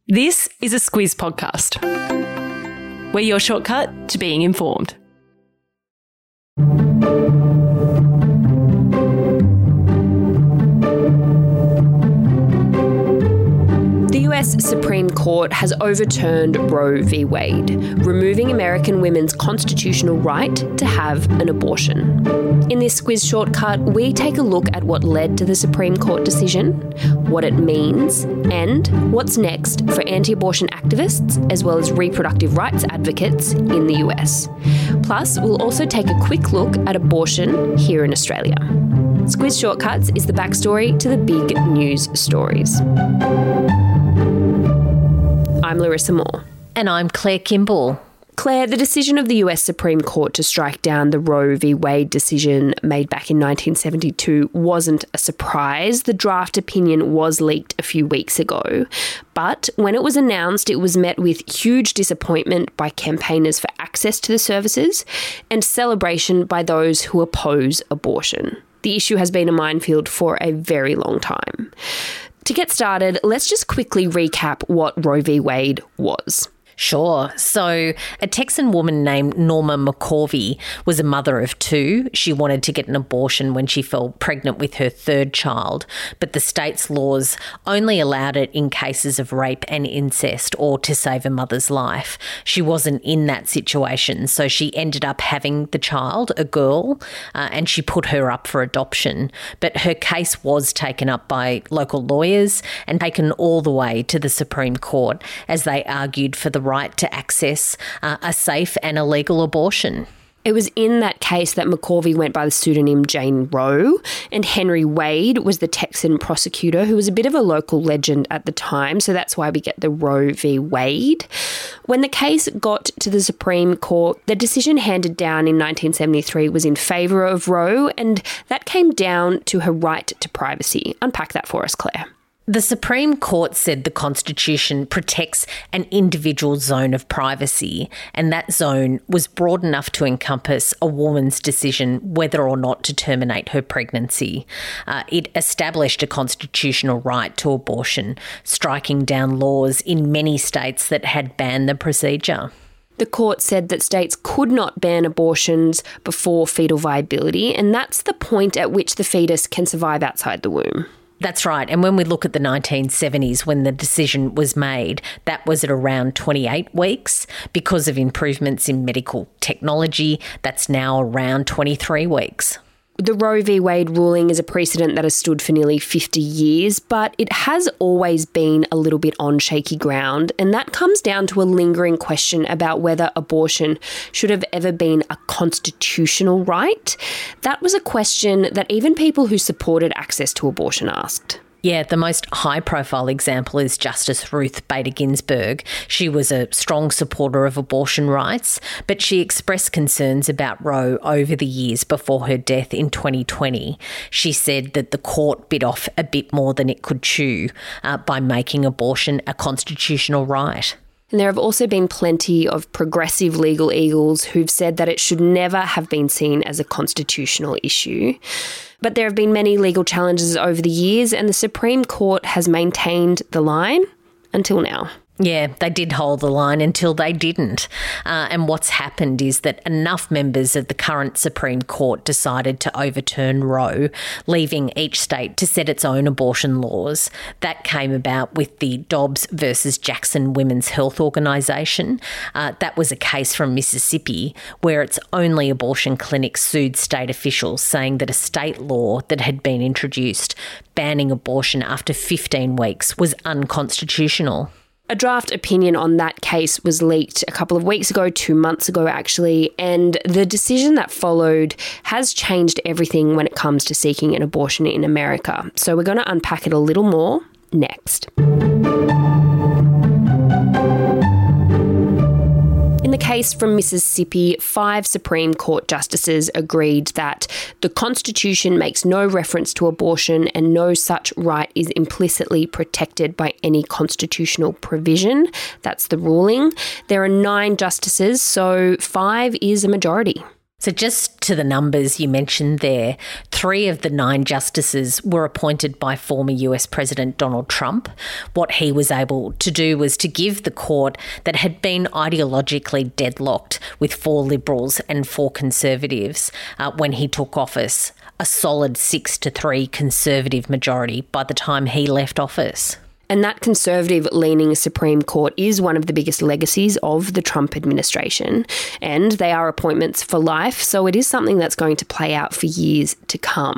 This is a Squiz podcast. We're your shortcut to being informed. The US Supreme Court has overturned Roe v. Wade, removing American women's constitutional right to have an abortion. In this Squiz shortcut, we take a look at what led to the Supreme Court decision, what it means, and what's next for anti-abortion activists as well as reproductive rights advocates in the US. Plus, we'll also take a quick look at abortion here in Australia. Squiz Shortcuts is the backstory to the big news stories. I'm Larissa Moore. And I'm Claire Kimball. Claire, the decision of the US Supreme Court to strike down the Roe v. Wade decision made back in 1972 wasn't a surprise. The draft opinion was leaked a few weeks ago. But when it was announced, it was met with huge disappointment by campaigners for access to the services and celebration by those who oppose abortion. The issue has been a minefield for a very long time. To get started, let's just quickly recap what Roe v. Wade was. Sure. So a Texan woman named Norma McCorvey was a mother of two. She wanted to get an abortion when she fell pregnant with her third child, but the state's laws only allowed it in cases of rape and incest or to save a mother's life. She wasn't in that situation, so she ended up having the child, a girl, and she put her up for adoption. But her case was taken up by local lawyers and taken all the way to the Supreme Court as they argued for the right to access a safe and a legal abortion. It was in that case that McCorvey went by the pseudonym Jane Roe, and Henry Wade was the Texan prosecutor who was a bit of a local legend at the time, so that's why we get the Roe v. Wade. When the case got to the Supreme Court, the decision handed down in 1973 was in favour of Roe, and that came down to her right to privacy. Unpack that for us, Claire. The Supreme Court said the Constitution protects an individual zone of privacy, and that zone was broad enough to encompass a woman's decision whether or not to terminate her pregnancy. It established a constitutional right to abortion, striking down laws in many states that had banned the procedure. The court said that states could not ban abortions before fetal viability, and that's the point at which the fetus can survive outside the womb. That's right. And when we look at the 1970s, when the decision was made, that was at around 28 weeks. Because of improvements in medical technology, that's now around 23 weeks. The Roe v. Wade ruling is a precedent that has stood for nearly 50 years, but it has always been a little bit on shaky ground, and that comes down to a lingering question about whether abortion should have ever been a constitutional right. That was a question that even people who supported access to abortion asked. Yeah, the most high-profile example is Justice Ruth Bader Ginsburg. She was a strong supporter of abortion rights, but she expressed concerns about Roe over the years before her death in 2020. She said that the court bit off a bit more than it could chew by making abortion a constitutional right. And there have also been plenty of progressive legal eagles who've said that it should never have been seen as a constitutional issue. But there have been many legal challenges over the years, and the Supreme Court has maintained the line until now. Yeah, they did hold the line until they didn't. And what's happened is that enough members of the current Supreme Court decided to overturn Roe, leaving each state to set its own abortion laws. That came about with the Dobbs versus Jackson Women's Health Organisation. That was a case from Mississippi where its only abortion clinic sued state officials, saying that a state law that had been introduced banning abortion after 15 weeks was unconstitutional. A draft opinion on that case was leaked a couple of weeks ago, 2 months ago actually, and the decision that followed has changed everything when it comes to seeking an abortion in America. So we're going to unpack it a little more next. In the case from Mississippi, 5 Supreme Court justices agreed that the Constitution makes no reference to abortion and no such right is implicitly protected by any constitutional provision. That's the ruling. There are 9 justices, so 5 is a majority. So just to the numbers you mentioned there, 3 of the 9 justices were appointed by former US President Donald Trump. What he was able to do was to give the court that had been ideologically deadlocked with 4 Liberals and 4 Conservatives when he took office a solid 6-3 Conservative majority by the time he left office. And that conservative-leaning Supreme Court is one of the biggest legacies of the Trump administration, and they are appointments for life, so it is something that's going to play out for years to come.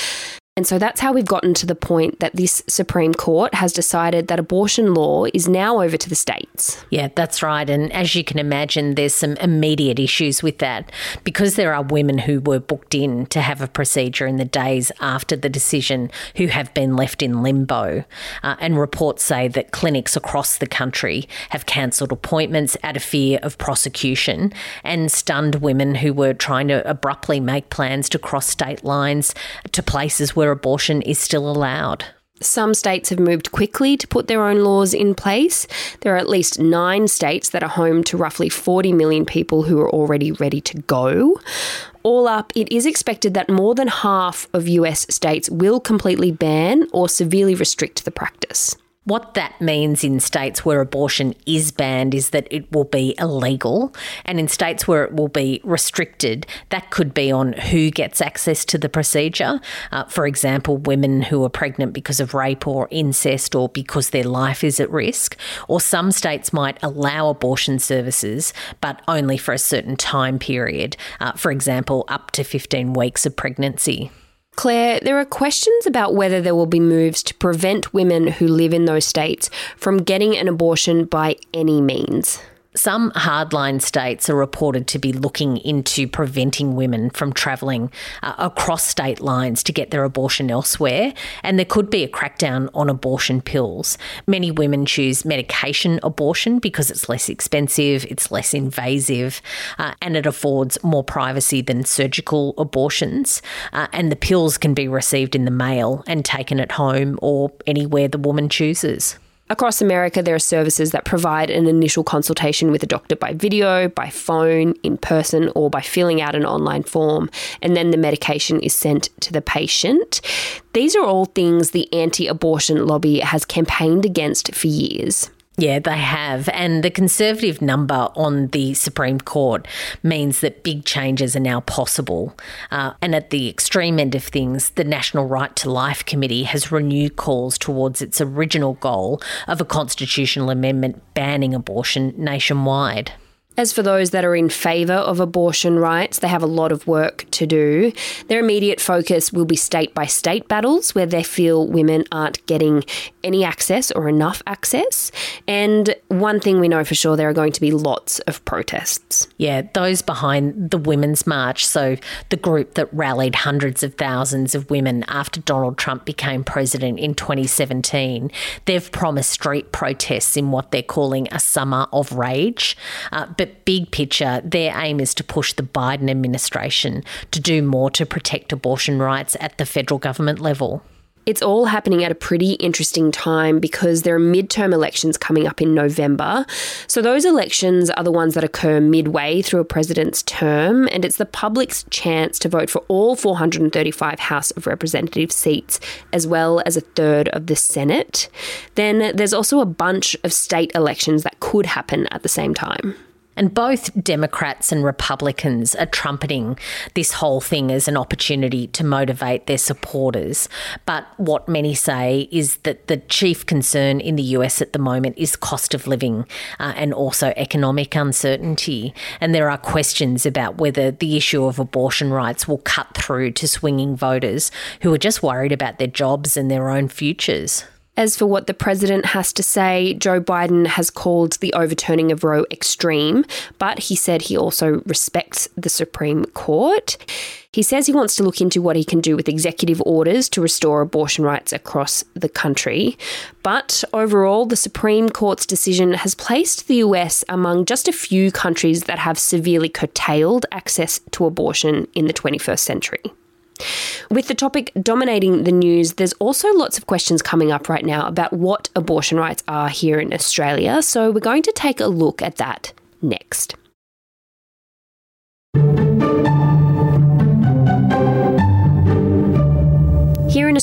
And so that's how we've gotten to the point that this Supreme Court has decided that abortion law is now over to the states. Yeah, that's right. And as you can imagine, there's some immediate issues with that because there are women who were booked in to have a procedure in the days after the decision who have been left in limbo. And reports say that clinics across the country have cancelled appointments out of fear of prosecution, and stunned women who were trying to abruptly make plans to cross state lines to places where abortion is still allowed. Some states have moved quickly to put their own laws in place. There are at least 9 states that are home to roughly 40 million people who are already ready to go. All up, it is expected that more than half of US states will completely ban or severely restrict the practice. What that means in states where abortion is banned is that it will be illegal, and in states where it will be restricted, that could be on who gets access to the procedure. For example, women who are pregnant because of rape or incest or because their life is at risk. Or some states might allow abortion services, but only for a certain time period. For example, up to 15 weeks of pregnancy. Claire, there are questions about whether there will be moves to prevent women who live in those states from getting an abortion by any means. Some hardline states are reported to be looking into preventing women from travelling across state lines to get their abortion elsewhere, and there could be a crackdown on abortion pills. Many women choose medication abortion because it's less expensive, it's less invasive, and it affords more privacy than surgical abortions. And the pills can be received in the mail and taken at home or anywhere the woman chooses. Across America, there are services that provide an initial consultation with a doctor by video, by phone, in person, or by filling out an online form, and then the medication is sent to the patient. These are all things the anti-abortion lobby has campaigned against for years. Yeah, they have. And the Conservative number on the Supreme Court means that big changes are now possible. And at the extreme end of things, the National Right to Life Committee has renewed calls towards its original goal of a constitutional amendment banning abortion nationwide. As for those that are in favour of abortion rights, they have a lot of work to do. Their immediate focus will be state-by-state battles where they feel women aren't getting any access or enough access. And one thing we know for sure, there are going to be lots of protests. Yeah, those behind the Women's March, so the group that rallied hundreds of thousands of women after Donald Trump became president in 2017, they've promised street protests in what they're calling a summer of rage. But big picture, their aim is to push the Biden administration to do more to protect abortion rights at the federal government level. It's all happening at a pretty interesting time because there are midterm elections coming up in November. So those elections are the ones that occur midway through a president's term, and it's the public's chance to vote for all 435 House of Representatives seats, as well as a third of the Senate. Then there's also a bunch of state elections that could happen at the same time. And both Democrats and Republicans are trumpeting this whole thing as an opportunity to motivate their supporters. But what many say is that the chief concern in the US at the moment is cost of living and also economic uncertainty. And there are questions about whether the issue of abortion rights will cut through to swinging voters who are just worried about their jobs and their own futures. As for what the president has to say, Joe Biden has called the overturning of Roe extreme, but he said he also respects the Supreme Court. He says he wants to look into what he can do with executive orders to restore abortion rights across the country. But overall, the Supreme Court's decision has placed the US among just a few countries that have severely curtailed access to abortion in the 21st century. With the topic dominating the news, there's also lots of questions coming up right now about what abortion rights are here in Australia, so we're going to take a look at that next.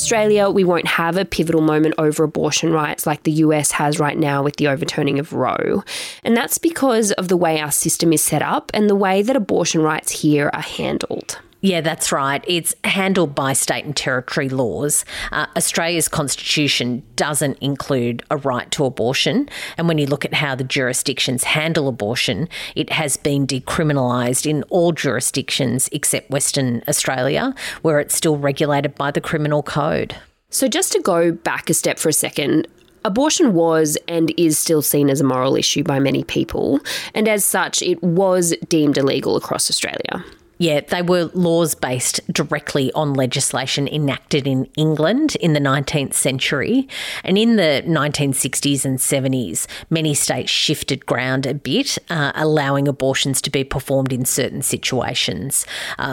Australia, we won't have a pivotal moment over abortion rights like the US has right now with the overturning of Roe. And that's because of the way our system is set up and the way that abortion rights here are handled. Yeah, that's right. It's handled by state and territory laws. Australia's constitution doesn't include a right to abortion. And when you look at how the jurisdictions handle abortion, it has been decriminalised in all jurisdictions except Western Australia, where it's still regulated by the Criminal Code. So just to go back a step for a second, abortion was and is still seen as a moral issue by many people. And as such, it was deemed illegal across Australia. Yeah, they were laws based directly on legislation enacted in England in the 19th century. And in the 1960s and 70s, many states shifted ground a bit, allowing abortions to be performed in certain situations,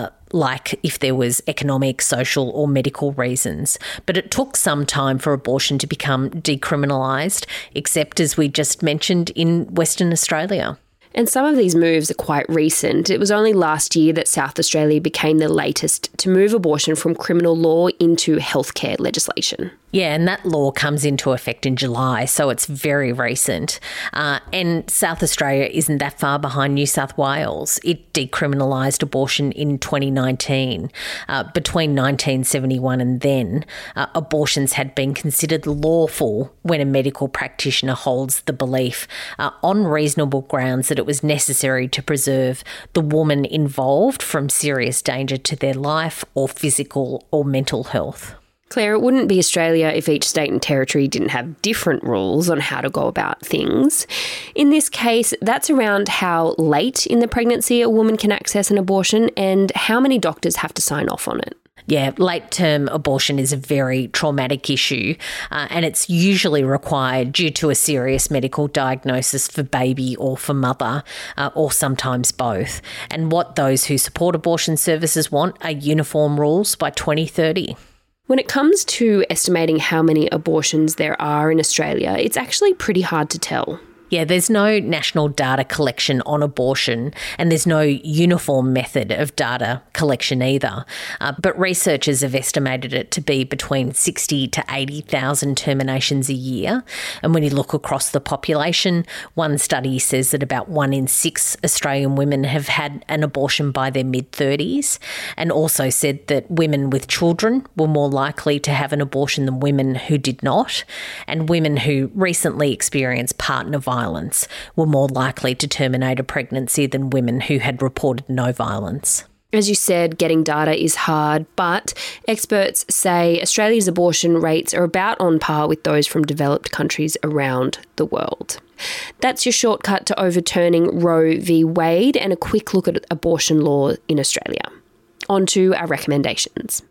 like if there was economic, social or medical reasons. But it took some time for abortion to become decriminalised, except as we just mentioned in Western Australia. And some of these moves are quite recent. It was only last year that South Australia became the latest to move abortion from criminal law into healthcare legislation. Yeah, and that law comes into effect in July, so it's very recent. And South Australia isn't that far behind New South Wales. It decriminalised abortion in 2019. Between 1971 and then, abortions had been considered lawful when a medical practitioner holds the belief on reasonable grounds that it was necessary to preserve the woman involved from serious danger to their life or physical or mental health. Claire, it wouldn't be Australia if each state and territory didn't have different rules on how to go about things. In this case, that's around how late in the pregnancy a woman can access an abortion and how many doctors have to sign off on it. Yeah, late-term abortion is a very traumatic issue and it's usually required due to a serious medical diagnosis for baby or for mother, or sometimes both. And what those who support abortion services want are uniform rules by 2030. When it comes to estimating how many abortions there are in Australia, it's actually pretty hard to tell. Yeah, there's no national data collection on abortion and there's no uniform method of data collection either. But researchers have estimated it to be between 60 to 80,000 terminations a year. And when you look across the population, one study says that about 1 in 6 Australian women have had an abortion by their mid-30s, and also said that women with children were more likely to have an abortion than women who did not, and women who recently experienced partner violence were more likely to terminate a pregnancy than women who had reported no violence. As you said, getting data is hard, but experts say Australia's abortion rates are about on par with those from developed countries around the world. That's your shortcut to overturning Roe v. Wade and a quick look at abortion law in Australia. On to our recommendations.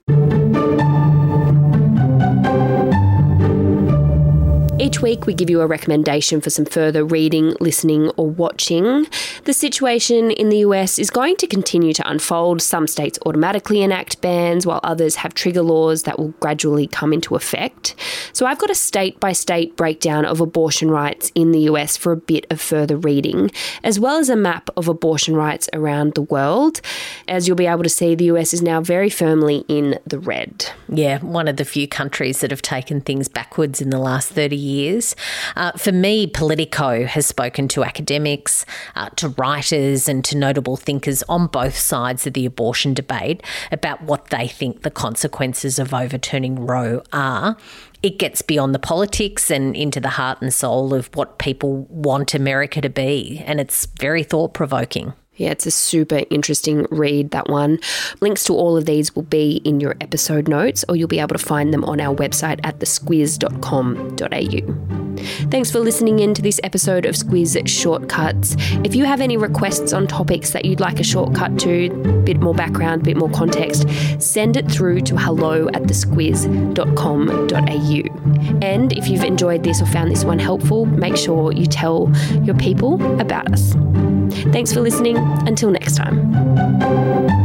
Each week we give you a recommendation for some further reading, listening or watching. The situation in the US is going to continue to unfold. Some states automatically enact bans while others have trigger laws that will gradually come into effect. So I've got a state-by-state breakdown of abortion rights in the US for a bit of further reading, as well as a map of abortion rights around the world. As you'll be able to see, the US is now very firmly in the red. Yeah, one of the few countries that have taken things backwards in the last 30 years. For me, Politico has spoken to academics, to writers and to notable thinkers on both sides of the abortion debate about what they think the consequences of overturning Roe are. It gets beyond the politics and into the heart and soul of what people want America to be, and it's very thought-provoking. Yeah, it's a super interesting read, that one. Links to all of these will be in your episode notes, or you'll be able to find them on our website at thesquiz.com.au. Thanks for listening in to this episode of Squiz Shortcuts. If you have any requests on topics that you'd like a shortcut to, a bit more background, a bit more context, send it through to hello@thesquiz.com.au. And if you've enjoyed this or found this one helpful, make sure you tell your people about us. Thanks for listening. Until next time.